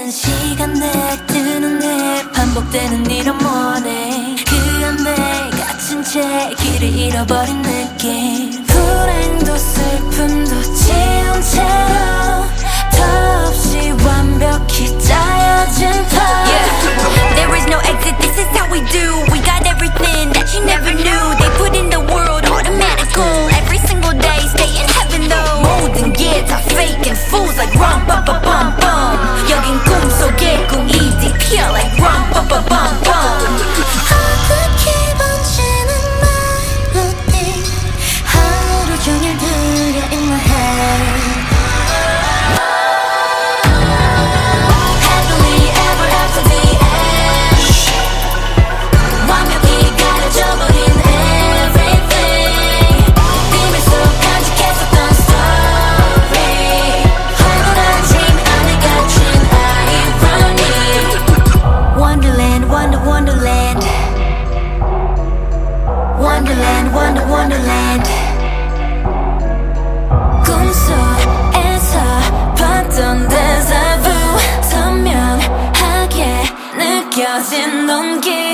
오랜 시간 내 뜨는 내 반복되는 이런 morning 그 안에 갇힌 채 길을 잃어버린 느낌 불행도 슬픔도 지운 채로 더없이 완벽히 짜여진 판 There is no exit, this is how we do. We got everything that you never knew. They put in the world automatic goal. Every single day, stay in heaven though. 모든 게 다 fake and fools like rum bum bum bum bum. 여긴 꿈속의 꿈이지 pure like rum bum bum bum bum. 어떻게 번지는 멜로디 하루 종일 들려 in my head Happily ever after the end 완벽히 가려져버린 everything 비밀 속 간직했었던 story 황홀한 짐 안에 갇힌 irony Wonderland, wonder, wonderland Wonderland, wonder, wonderland 꿈속에서 봤던 데자부 선명하게 느껴진 온기